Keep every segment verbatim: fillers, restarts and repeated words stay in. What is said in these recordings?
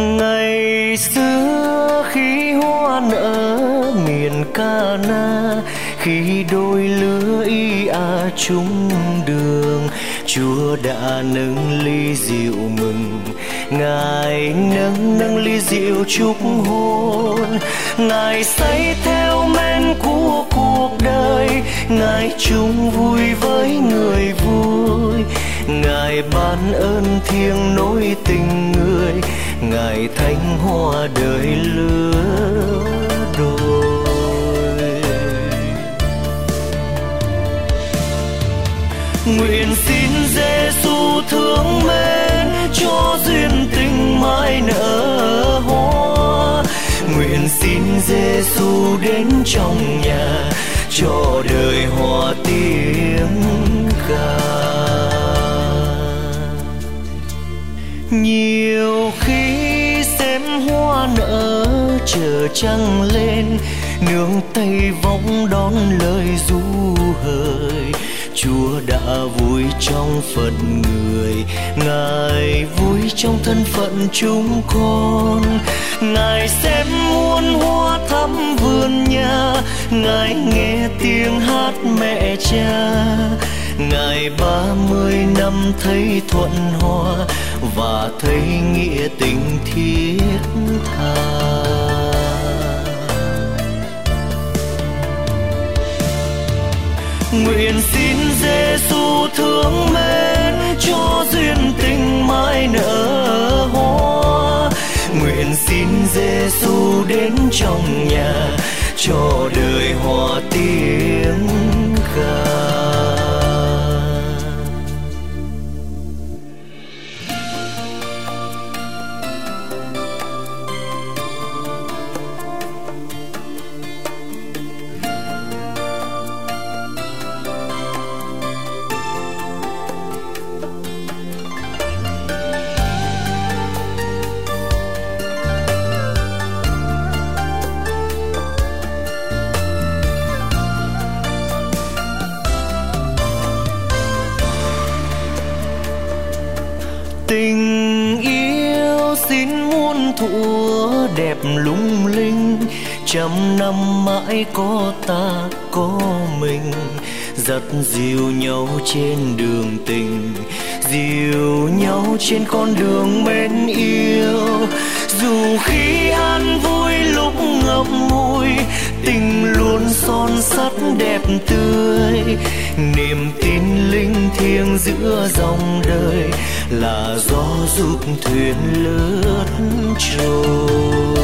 Ngày xưa khi hoa nở miền Cana, khi đôi lứa y a chung đường, Chúa đã nâng ly rượu mừng, Ngài nâng nâng ly rượu chúc hôn. Ngài say theo men của cuộc đời, Ngài chung vui với người vui. Ngài ban ơn thiêng nối tình người, Ngài thánh hoa đời lứa đôi. Nguyện xin Giêsu thương mến cho duyên tình mãi nở hoa. Nguyện xin Giêsu đến trong nhà cho đời hoa tiếng ca. Nhiều khi xem hoa nở chờ trăng lên, nương tay vọng đón lời ru hời. Chúa đã vui trong phận người, Ngài vui trong thân phận chúng con. Ngài xem muôn hoa thắm vườn nhà, Ngài nghe tiếng hát mẹ cha. Ngài ba mươi năm thấy thuận hòa và thấy nghĩa tình thiết tha. Nguyện xin Giêsu thương mến cho duyên tình mãi nở hoa. Nguyện xin Giêsu đến trong nhà cho đời hoa tiếng ca. Tình yêu xin muôn thuở đẹp lung linh, trăm năm mãi có ta có mình. Dắt dìu nhau trên đường tình, dìu nhau trên con đường mến yêu. Dù khi an vui lúc ngậm ngùi, tình luôn son sắt đẹp tươi. Niềm tin linh thiêng giữa dòng đời là gió giúp thuyền lướt trôi.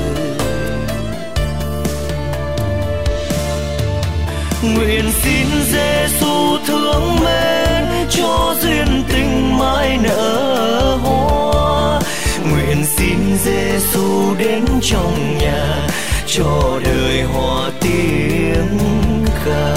Nguyện xin Giêsu thương mến cho duyên tình mãi nở hoa. Nguyện xin Giêsu đến trong nhà cho đời hoa tiếng ca.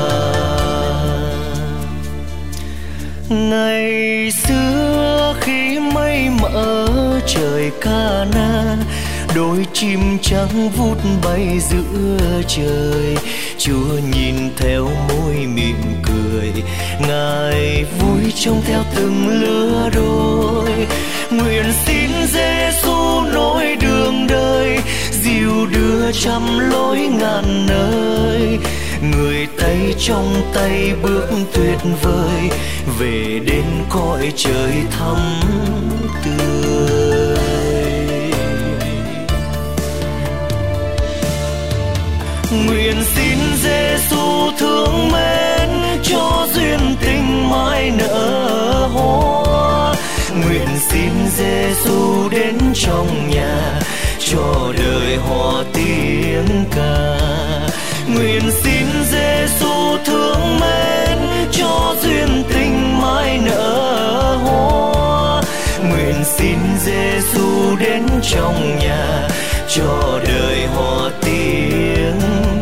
Ngày xưa khi mây mỡ trời Cana, đôi chim trắng vút bay giữa trời. Chúa nhìn theo môi mỉm cười, Ngài vui trông theo từng lứa đôi. Nguyện xin Giêsu nối đường đời, dìu đưa trăm lối ngàn nơi. Người tay trong tay bước tuyệt vời, về đến cõi trời thắm tươi. Nguyện xin Giêsu thương mến cho duyên tình mãi nở hoa. Nguyện xin Giêsu đến trong nhà cho đời hoa tiếng ca. Nguyện xin Giêsu thương mến cho duyên tình mãi nở hoa. Nguyện xin Giêsu đến trong nhà cho đời hoa tiếng